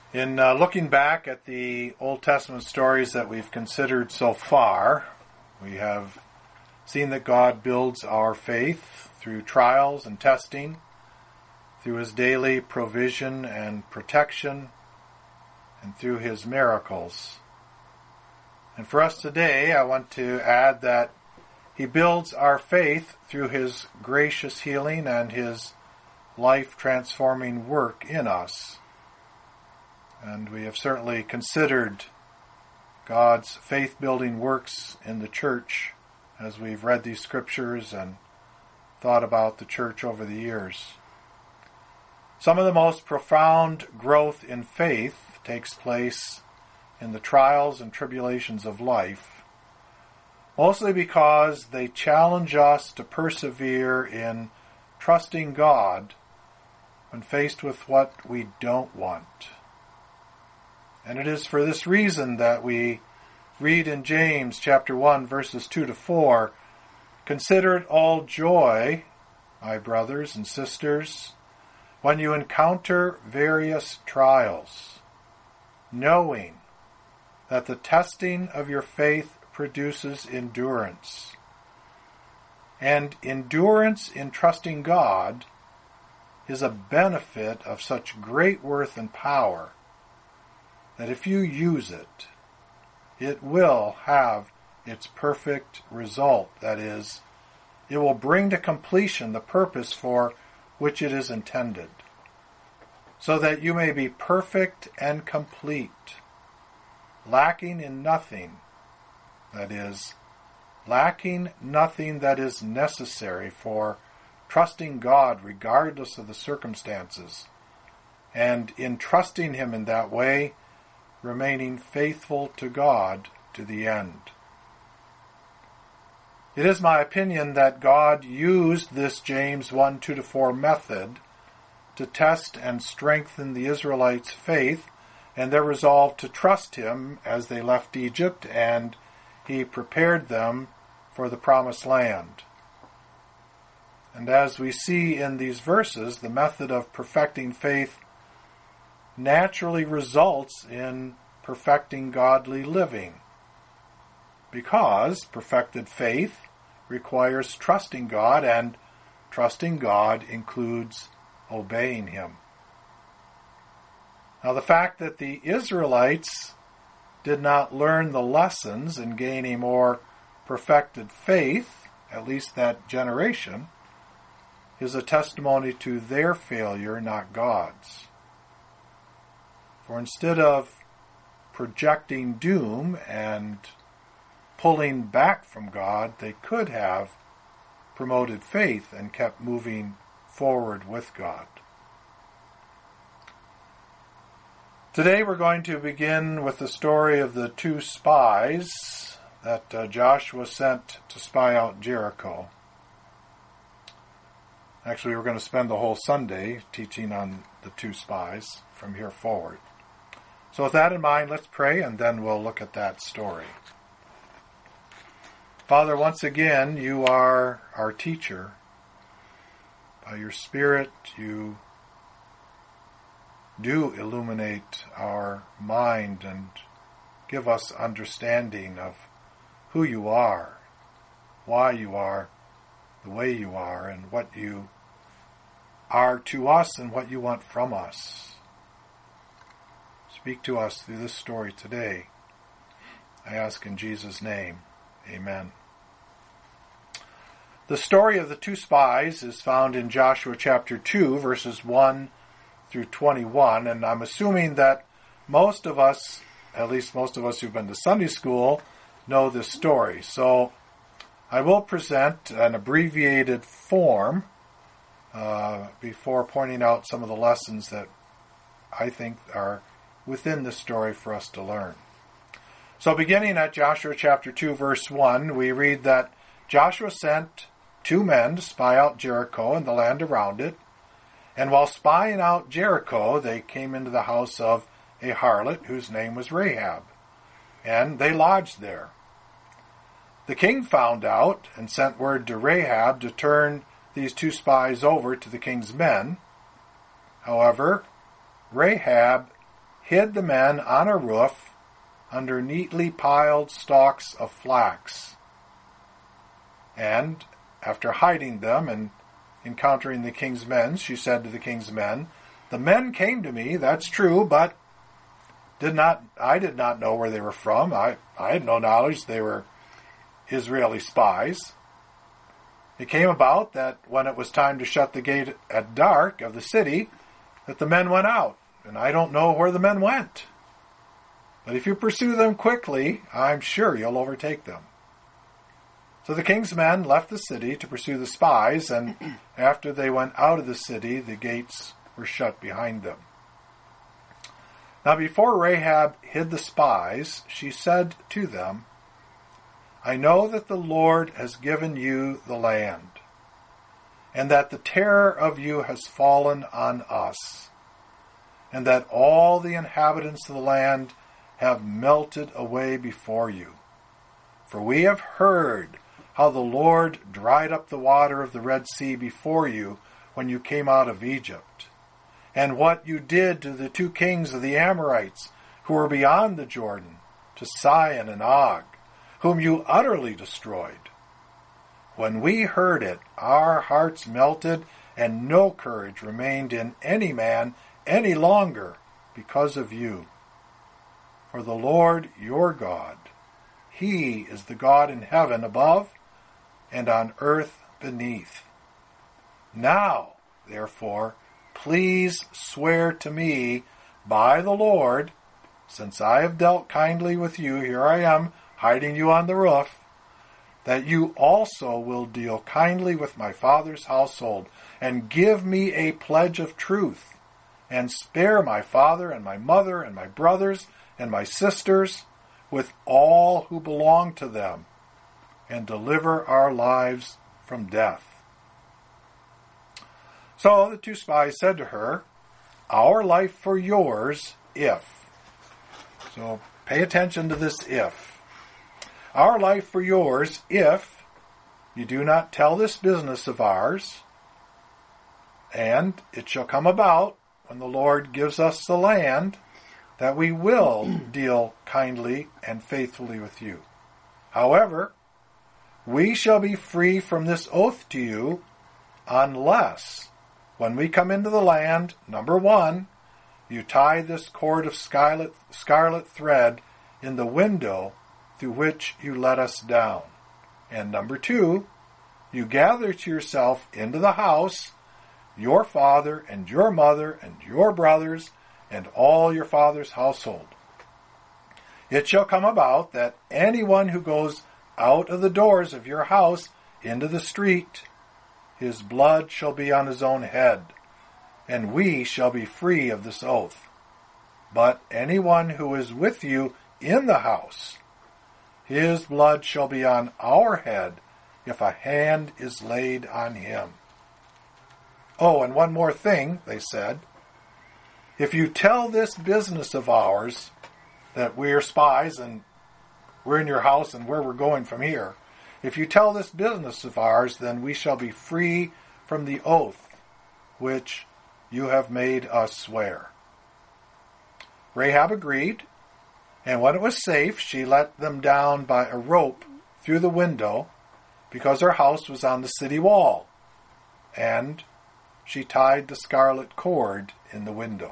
In looking back at the Old Testament stories that we've considered so far, we have seen that God builds our faith through trials and testing, through His daily provision and protection, and through His miracles. And for us today, I want to add that He builds our faith through His gracious healing and His life-transforming work in us. And we have certainly considered God's faith-building works in the church as we've read these scriptures and thought about the church over the years. Some of the most profound growth in faith takes place in the trials and tribulations of life, mostly because they challenge us to persevere in trusting God when faced with what we don't want. And it is for this reason that we read in James chapter 1, verses 2 to 4, "Consider it all joy, my brothers and sisters, when you encounter various trials, knowing that the testing of your faith produces endurance. And endurance in trusting God is a benefit of such great worth and power that if you use it, it will have its perfect result. That is, it will bring to completion the purpose for which it is intended, so that you may be perfect and complete, lacking in nothing, that is, lacking nothing that is necessary for trusting God regardless of the circumstances, and in trusting Him in that way, remaining faithful to God to the end." It is my opinion that God used this James 1, 2-4 method to test and strengthen the Israelites' faith and their resolve to trust Him as they left Egypt, and He prepared them for the promised land. And as we see in these verses, the method of perfecting faith naturally results in perfecting godly living, because perfected faith requires trusting God, and trusting God includes obeying Him. Now, the fact that the Israelites did not learn the lessons and gain a more perfected faith, at least that generation, is a testimony to their failure, not God's. For instead of projecting doom and pulling back from God, they could have promoted faith and kept moving forward with God. Today we're going to begin with the story of the two spies that Joshua sent to spy out Jericho. Actually, we're going to spend the whole Sunday teaching on the two spies from here forward. So with that in mind, let's pray, and then we'll look at that story. Father, once again, You are our teacher. By Your Spirit, You do illuminate our mind and give us understanding of who You are, why You are the way You are, and what You are to us and what You want from us. Speak to us through this story today. I ask in Jesus' name. Amen. The story of the two spies is found in Joshua chapter 2, verses 1 through 21, and I'm assuming that most of us, at least most of us who've been to Sunday school, know this story. So I will present an abbreviated form before pointing out some of the lessons that I think are within this story for us to learn. So beginning at Joshua chapter 2, verse 1, we read that Joshua sent 2 men to spy out Jericho and the land around it. And while spying out Jericho, they came into the house of a harlot whose name was Rahab, and they lodged there. The king found out and sent word to Rahab to turn these 2 spies over to the king's men. However, Rahab hid the men on a roof under neatly piled stalks of flax. And after hiding them and encountering the king's men, she said to the king's men, "The men came to me, that's true, but I did not know where they were from. I had no knowledge they were Israeli spies. It came about that when it was time to shut the gate at dark of the city, that the men went out, and I don't know where the men went. But if you pursue them quickly, I'm sure you'll overtake them." So the king's men left the city to pursue the spies, and after they went out of the city, the gates were shut behind them. Now before Rahab hid the spies, she said to them, "I know that the Lord has given you the land, and that the terror of you has fallen on us, and that all the inhabitants of the land have melted away before you. For we have heard how the Lord dried up the water of the Red Sea before you when you came out of Egypt, and what you did to the two kings of the Amorites who were beyond the Jordan, to Sihon and Og, whom you utterly destroyed. When we heard it, our hearts melted, and no courage remained in any man any longer because of you. For the Lord your God, He is the God in heaven above and on earth beneath. Now, therefore, please swear to me by the Lord, since I have dealt kindly with you, here I am, hiding you on the roof, that you also will deal kindly with my father's household, and give me a pledge of truth, and spare my father and my mother and my brothers and my sisters, with all who belong to them, and deliver our lives from death." So the two spies said to her, "Our life for yours, if." So pay attention to this if. "Our life for yours, if you do not tell this business of ours, and it shall come about, when the Lord gives us the land, that we will deal kindly and faithfully with you. However, we shall be free from this oath to you, unless, when we come into the land, number 1, you tie this cord of scarlet thread in the window through which you let us down, and number 2, you gather to yourself into the house your father and your mother and your brothers and all your father's household. It shall come about that anyone who goes out of the doors of your house into the street, his blood shall be on his own head, and we shall be free of this oath. But anyone who is with you in the house, his blood shall be on our head if a hand is laid on him." Oh, and one more thing, they said. "If you tell this business of ours, that we're spies and we're in your house and where we're going from here, if you tell this business of ours, then we shall be free from the oath which you have made us swear." Rahab agreed, and when it was safe, she let them down by a rope through the window, because her house was on the city wall, and she tied the scarlet cord in the window.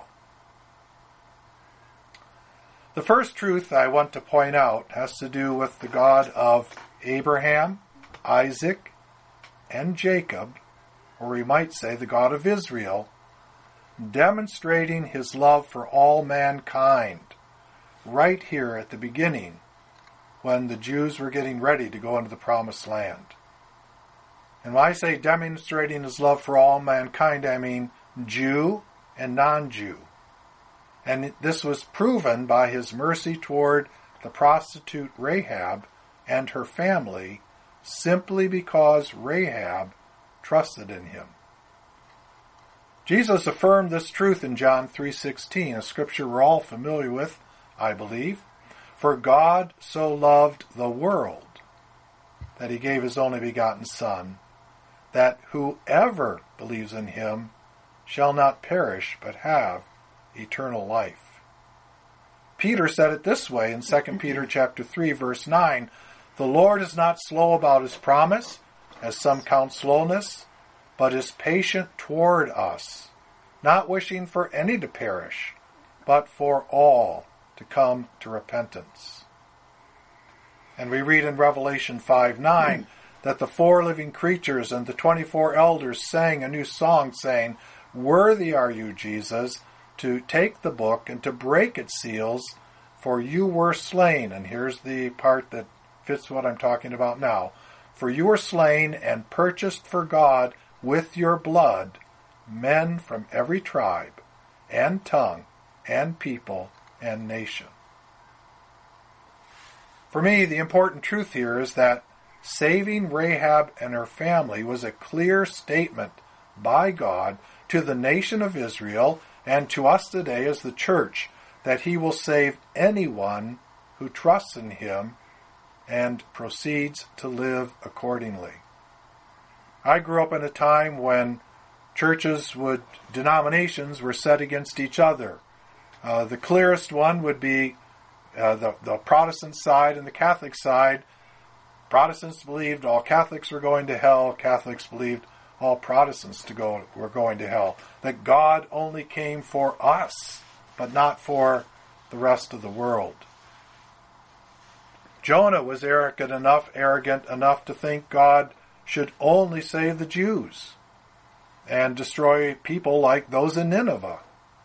The first truth I want to point out has to do with the God of Abraham, Isaac, and Jacob, or we might say the God of Israel, demonstrating his love for all mankind right here at the beginning when the Jews were getting ready to go into the Promised Land. And when I say demonstrating his love for all mankind, I mean Jew and non-Jew. And this was proven by his mercy toward the prostitute Rahab and her family, simply because Rahab trusted in him. Jesus affirmed this truth in John 3:16, a scripture we're all familiar with, I believe. "For God so loved the world that he gave his only begotten Son, that whoever believes in him shall not perish but have eternal life." Peter said it this way in 2 Peter chapter 3, verse 9, "The Lord is not slow about his promise, as some count slowness, but is patient toward us, not wishing for any to perish, but for all to come to repentance." And we read in Revelation 5:9 that the 4 living creatures and the 24 elders sang a new song, saying, "Worthy are you, Jesus, to take the book and to break its seals, for you were slain." And here's the part that fits what I'm talking about now. "For you were slain and purchased for God with your blood men from every tribe and tongue and people and nation." For me, the important truth here is that saving Rahab and her family was a clear statement by God to the nation of Israel and to us today as the church that he will save anyone who trusts in him and proceeds to live accordingly. I grew up in a time when denominations were set against each other. The clearest one would be the Protestant side and the Catholic side. Protestants believed all Catholics were going to hell. Catholics believed all Protestants were going to hell. That God only came for us, but not for the rest of the world. Jonah was arrogant enough to think God should only save the Jews and destroy people like those in Nineveh.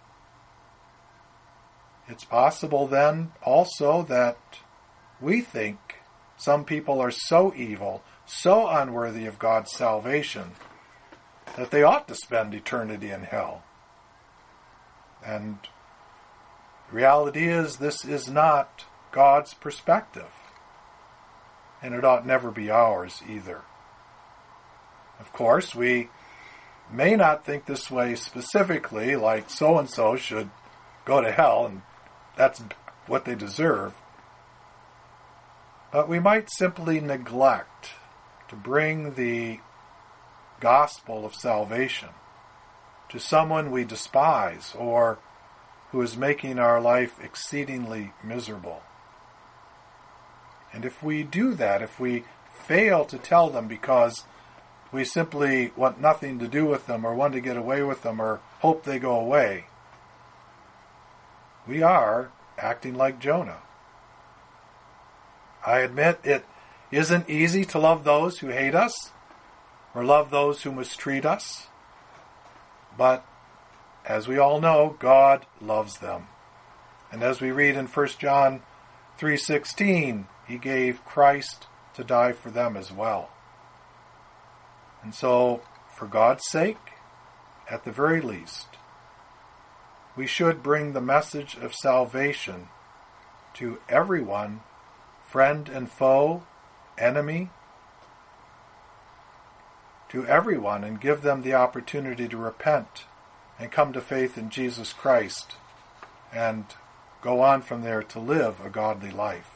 It's possible then also that we think some people are so evil, so unworthy of God's salvation, that they ought to spend eternity in hell. And the reality is, this is not God's perspective. And it ought never be ours either. Of course, we may not think this way specifically, like so-and-so should go to hell, and that's what they deserve. But we might simply neglect to bring the gospel of salvation to someone we despise or who is making our life exceedingly miserable. And if we do that, if we fail to tell them because we simply want nothing to do with them or want to get away with them or hope they go away, we are acting like Jonah. I admit it isn't easy to love those who hate us or love those who mistreat us. But as we all know, God loves them. And as we read in 1 John 3:16, he gave Christ to die for them as well. And so, for God's sake, at the very least, we should bring the message of salvation to everyone, friend and foe, enemy, to everyone, and give them the opportunity to repent and come to faith in Jesus Christ and go on from there to live a godly life.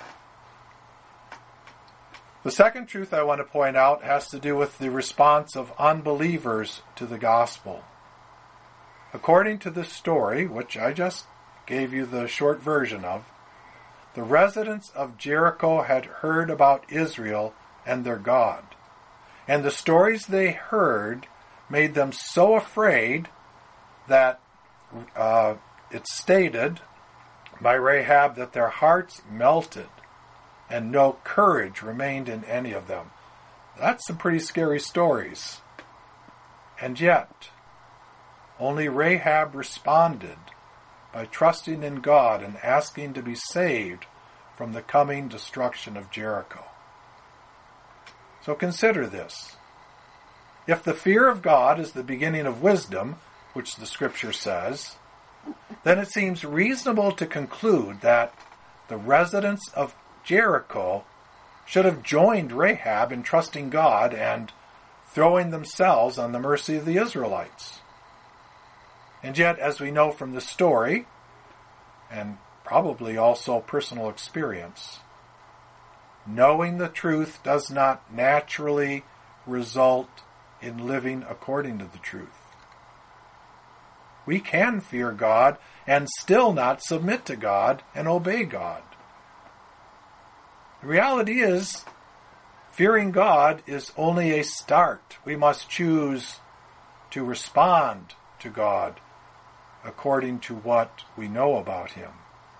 The second truth I want to point out has to do with the response of unbelievers to the gospel. According to this story, which I just gave you the short version of, the residents of Jericho had heard about Israel and their God. And the stories they heard made them so afraid that it's stated by Rahab that their hearts melted and no courage remained in any of them. That's some pretty scary stories. And yet, only Rahab responded by trusting in God and asking to be saved from the coming destruction of Jericho. So consider this. If the fear of God is the beginning of wisdom, which the Scripture says, then it seems reasonable to conclude that the residents of Jericho should have joined Rahab in trusting God and throwing themselves on the mercy of the Israelites. And yet, as we know from the story, and probably also personal experience, knowing the truth does not naturally result in living according to the truth. We can fear God and still not submit to God and obey God. The reality is, fearing God is only a start. We must choose to respond to God according to what we know about Him.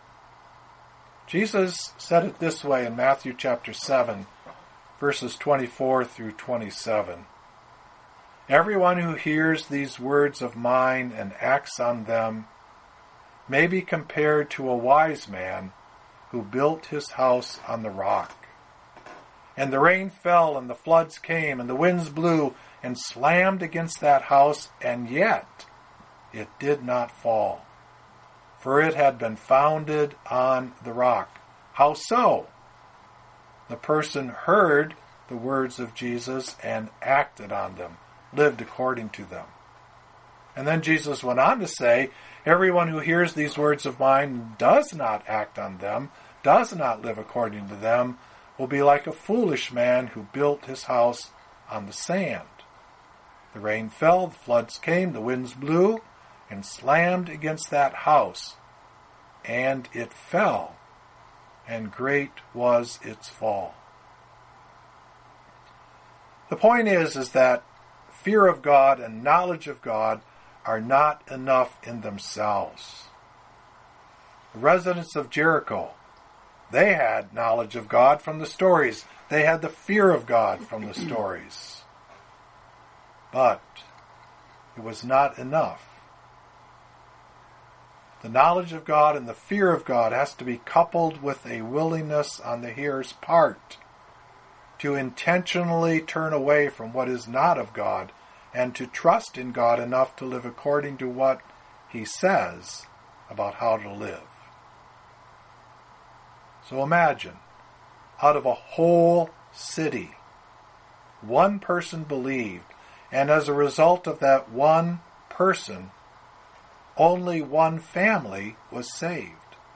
Jesus said it this way in Matthew chapter 7, verses 24 through 27. Everyone who hears these words of mine and acts on them may be compared to a wise man who built his house on the rock. And the rain fell, and the floods came, and the winds blew and slammed against that house, and yet it did not fall, for it had been founded on the rock. How so? The person heard the words of Jesus and acted on them, lived according to them. And then Jesus went on to say, everyone who hears these words of mine and does not act on them, does not live according to them, will be like a foolish man who built his house on the sand. The rain fell, the floods came, the winds blew, and slammed against that house, and it fell, and great was its fall. The point is that fear of God and knowledge of God are not enough in themselves. The residents of Jericho, they had knowledge of God from the stories. They had the fear of God from the stories. But it was not enough. The knowledge of God and the fear of God has to be coupled with a willingness on the hearer's part to intentionally turn away from what is not of God and to trust in God enough to live according to what He says about how to live. So imagine, out of a whole city, one person believed, and as a result of that one person, only one family was saved.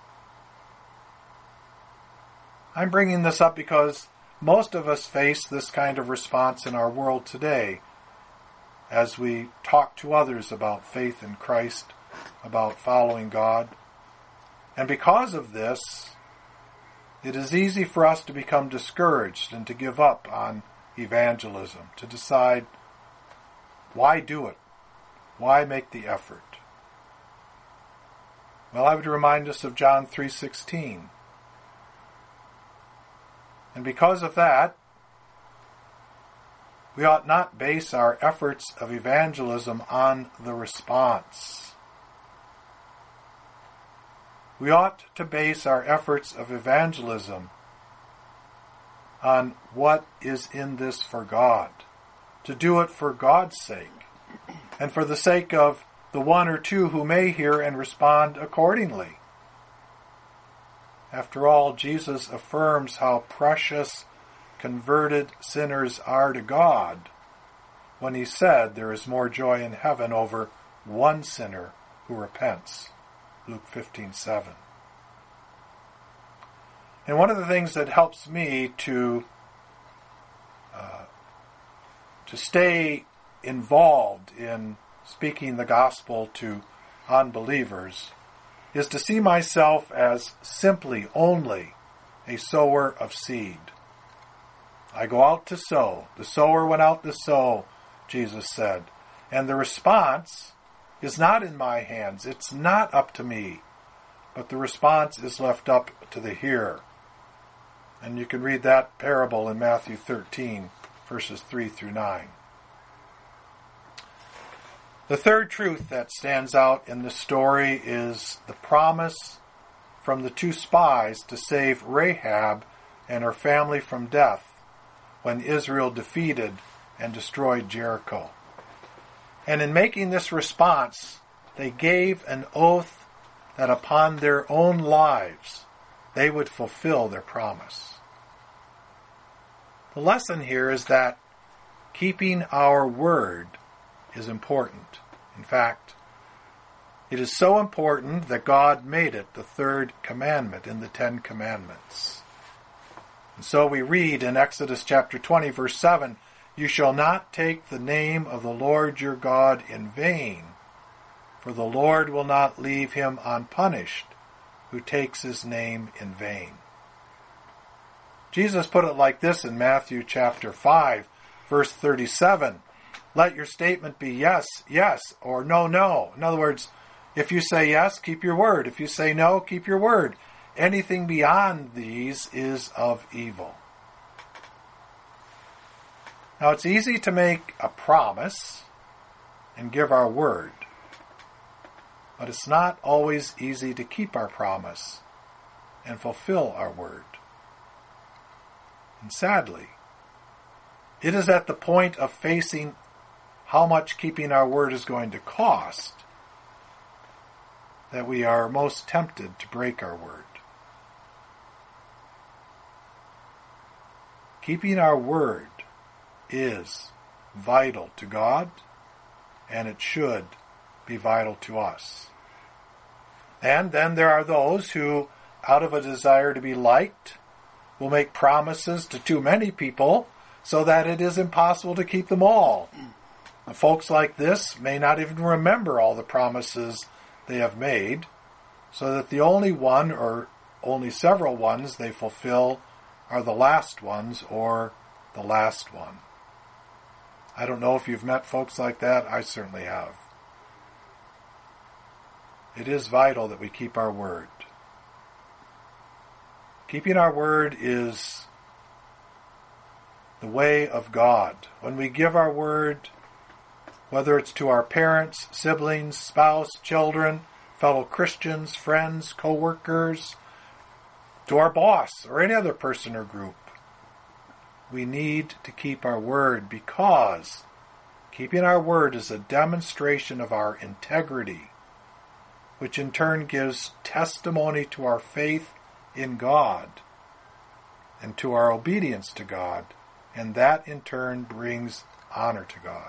I'm bringing this up because most of us face this kind of response in our world today as we talk to others about faith in Christ, about following God. And because of this, it is easy for us to become discouraged and to give up on evangelism, to decide, why do it? Why make the effort? Well, I would remind us of John 3:16. And because of that, we ought not base our efforts of evangelism on the response. We ought to base our efforts of evangelism on what is in this for God, to do it for God's sake, and for the sake of the one or two who may hear and respond accordingly. After all, Jesus affirms how precious converted sinners are to God when He said there is more joy in heaven over one sinner who repents. Luke 15:7. And one of the things that helps me to stay involved in speaking the gospel to unbelievers is to see myself as simply only a sower of seed. I go out to sow. The sower went out to sow, Jesus said. And the response is not in my hands. It's not up to me. But the response is left up to the hearer. And you can read that parable in Matthew 13, verses 3 through 9. The third truth that stands out in this story is the promise from the two spies to save Rahab and her family from death when Israel defeated and destroyed Jericho. And in making this response, they gave an oath that upon their own lives they would fulfill their promise. The lesson here is that keeping our word is important. In fact, it is so important that God made it the third commandment in the 10 Commandments. And so we read in Exodus chapter 20, verse 7, "You shall not take the name of the Lord your God in vain, for the Lord will not leave him unpunished who takes his name in vain. Jesus put it like this in Matthew chapter 5, verse 37. Let your statement be yes, yes, or no, no. In other words, if you say yes, keep your word. If you say no, keep your word. Anything beyond these is of evil. Now, it's easy to make a promise and give our word, but it's not always easy to keep our promise and fulfill our word. And sadly, it is at the point of facing how much keeping our word is going to cost that we are most tempted to break our word. Keeping our word is vital to God, and it should be vital to us. And then there are those who, out of a desire to be liked, will make promises to too many people so that it is impossible to keep them all. And folks like this may not even remember all the promises they have made, so that the only one or only several ones they fulfill are the last ones or the last one. I don't know if you've met folks like that. I certainly have. It is vital that we keep our word. Keeping our word is the way of God. When we give our word, whether it's to our parents, siblings, spouse, children, fellow Christians, friends, co-workers, to our boss or any other person or group, we need to keep our word, because keeping our word is a demonstration of our integrity, which in turn gives testimony to our faith in God and to our obedience to God, and that in turn brings honor to God.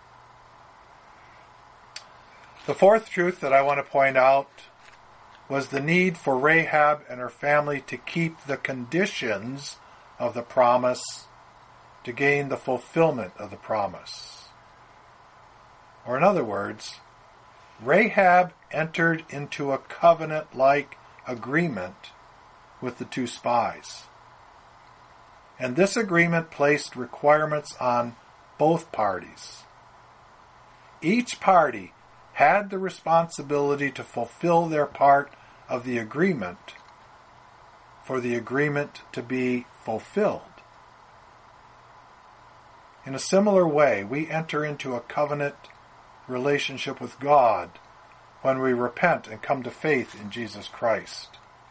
The fourth truth that I want to point out was the need for Rahab and her family to keep the conditions of the promise to gain the fulfillment of the promise. Or in other words, Rahab entered into a covenant-like agreement with the two spies. And this agreement placed requirements on both parties. Each party had the responsibility to fulfill their part of the agreement for the agreement to be fulfilled. In a similar way, we enter into a covenant relationship with God when we repent and come to faith in Jesus Christ.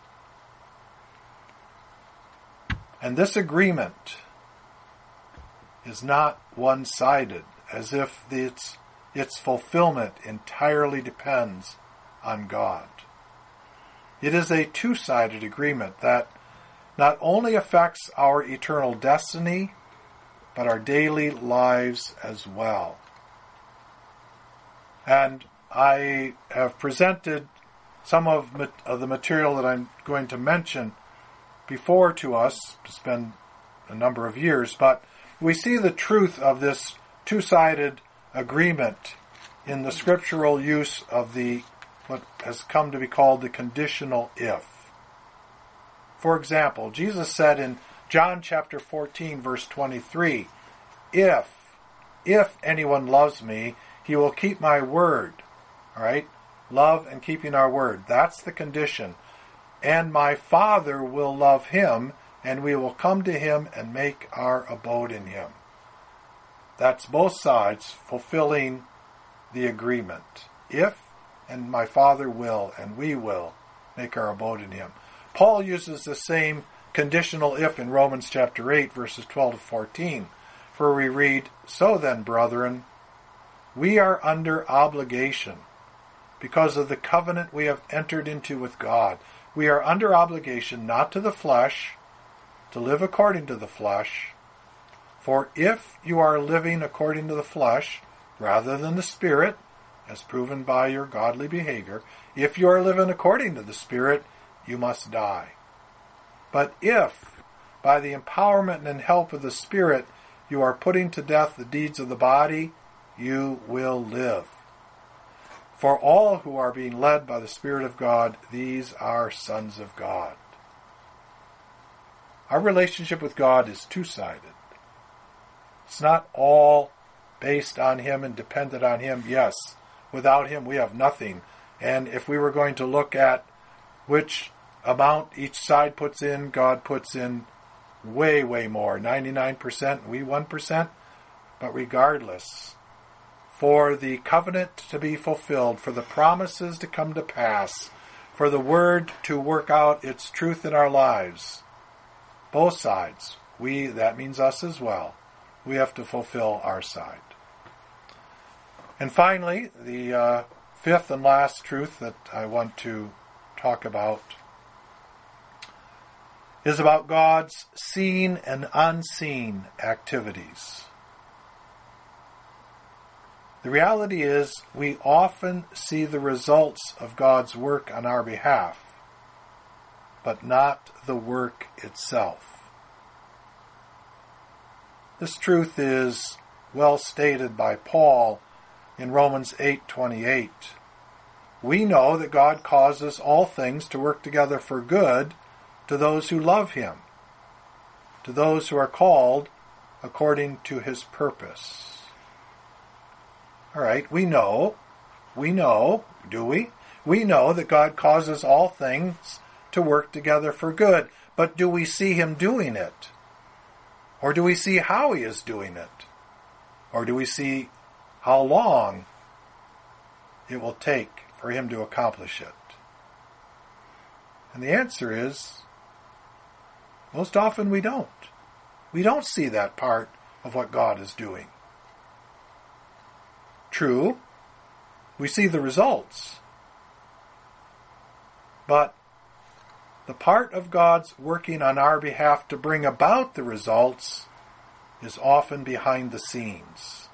And this agreement is not one-sided, as if its fulfillment entirely depends on God. It is a two-sided agreement that not only affects our eternal destiny, but our daily lives as well. And I have presented some of the material that I'm going to mention before to us. It's been a number of years, but we see the truth of this two-sided agreement in the scriptural use of what has come to be called the conditional if. For example, Jesus said in John chapter 14, verse 23, if anyone loves me, he will keep my word. All right? Love and keeping our word. That's the condition. And my Father will love him, and we will come to him and make our abode in him. That's both sides fulfilling the agreement. If, and my Father will, and we will make our abode in him. Paul uses the same conditional if in Romans chapter 8, verses 12 to 14, where we read, so then, brethren, we are under obligation because of the covenant we have entered into with God. We are under obligation not to the flesh, to live according to the flesh. For if you are living according to the flesh, rather than the Spirit, as proven by your godly behavior, if you are living according to the Spirit, you must die. But if, by the empowerment and help of the Spirit, you are putting to death the deeds of the body, you will live. For all who are being led by the Spirit of God, these are sons of God. Our relationship with God is two-sided. It's not all based on Him and dependent on Him. Yes, without Him we have nothing. And if we were going to look at which amount each side puts in, God puts in way, way more. 99%, we 1%. But regardless, for the covenant to be fulfilled, for the promises to come to pass, for the Word to work out its truth in our lives, both sides, that means us as well, we have to fulfill our side. And finally, the fifth and last truth that I want to talk about is about God's seen and unseen activities. The reality is we often see the results of God's work on our behalf, but not the work itself. This truth is well stated by Paul in Romans 8:28. We know that God causes all things to work together for good to those who love Him, to those who are called according to His purpose. All right, we know, do we? We know that God causes all things to work together for good, but do we see Him doing it? Or do we see how He is doing it? Or do we see how long it will take for Him to accomplish it? And the answer is, most often we don't. We don't see that part of what God is doing. True, we see the results. But the part of God's working on our behalf to bring about the results is often behind the scenes.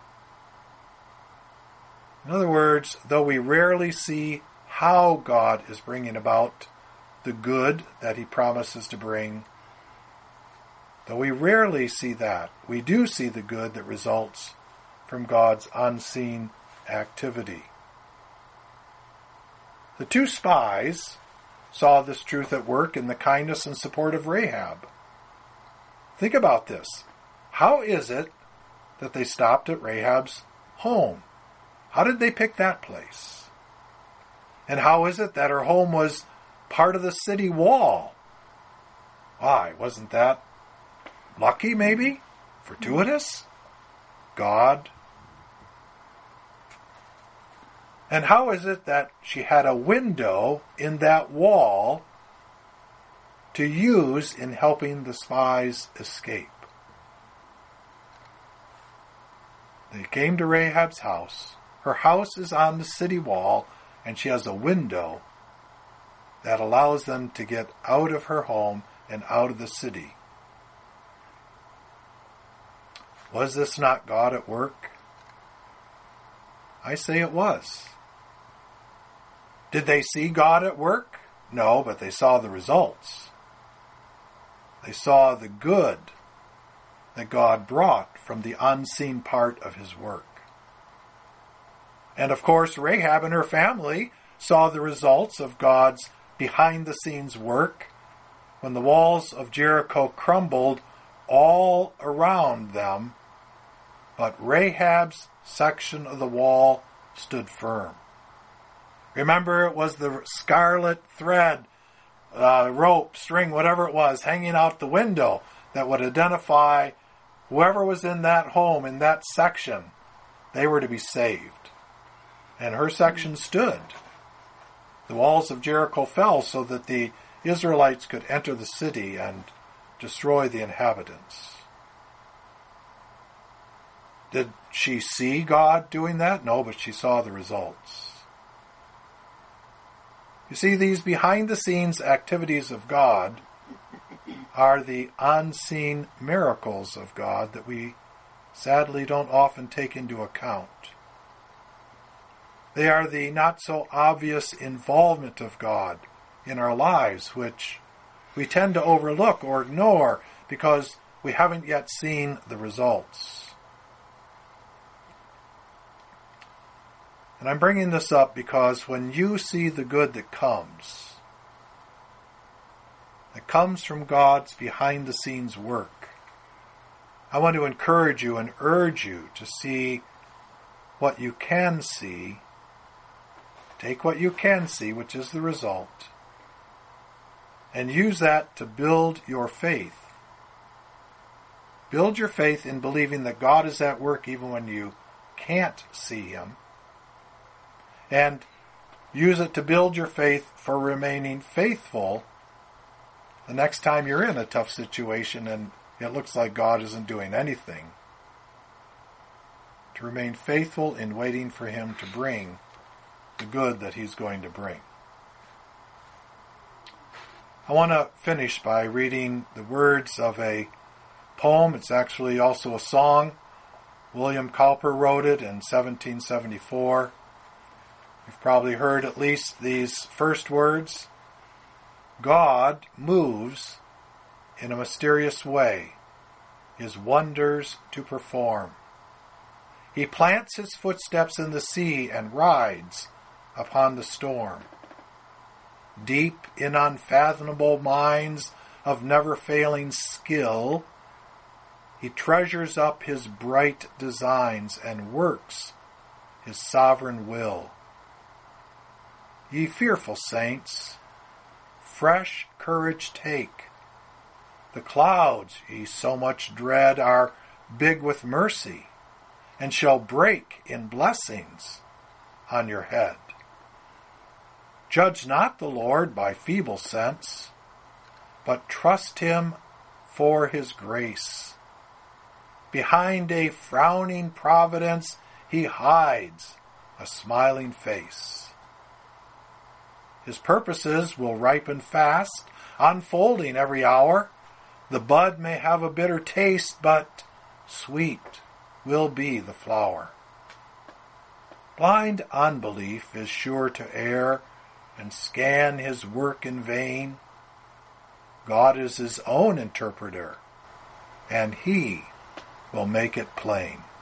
In other words, though we rarely see how God is bringing about the good that He promises to bring, though we rarely see that, we do see the good that results from God's unseen activity. The two spies saw this truth at work in the kindness and support of Rahab. Think about this. How is it that they stopped at Rahab's home? How did they pick that place? And how is it that her home was part of the city wall? Why, wasn't that lucky maybe? Fortuitous? God? And how is it that she had a window in that wall to use in helping the spies escape? They came to Rahab's house. Her house is on the city wall, and she has a window that allows them to get out of her home and out of the city. Was this not God at work? I say it was. Did they see God at work? No, but they saw the results. They saw the good that God brought from the unseen part of His work. And of course, Rahab and her family saw the results of God's behind-the-scenes work when the walls of Jericho crumbled all around them, but Rahab's section of the wall stood firm. Remember, it was the scarlet thread, rope, string, whatever it was, hanging out the window that would identify whoever was in that home, in that section, they were to be saved. And her section stood. The walls of Jericho fell so that the Israelites could enter the city and destroy the inhabitants. Did she see God doing that? No, but she saw the results. You see, these behind-the-scenes activities of God are the unseen miracles of God that we sadly don't often take into account. They are the not-so-obvious involvement of God in our lives, which we tend to overlook or ignore because we haven't yet seen the results. And I'm bringing this up because when you see the good that comes from God's behind-the-scenes work, I want to encourage you and urge you to see what you can see. Take what you can see, which is the result, and use that to build your faith. Build your faith in believing that God is at work even when you can't see Him. And use it to build your faith for remaining faithful the next time you're in a tough situation and it looks like God isn't doing anything. To remain faithful in waiting for Him to bring the good that He's going to bring. I want to finish by reading the words of a poem. It's actually also a song. William Cowper wrote it in 1774. You've probably heard at least these first words. God moves in a mysterious way, His wonders to perform. He plants His footsteps in the sea and rides upon the storm. Deep in unfathomable mines of never-failing skill, He treasures up His bright designs and works His sovereign will. Ye fearful saints, fresh courage take. The clouds ye so much dread are big with mercy, and shall break in blessings on your head. Judge not the Lord by feeble sense, but trust Him for His grace. Behind a frowning providence He hides a smiling face. His purposes will ripen fast, unfolding every hour. The bud may have a bitter taste, but sweet will be the flower. Blind unbelief is sure to err and scan His work in vain. God is His own interpreter, and He will make it plain.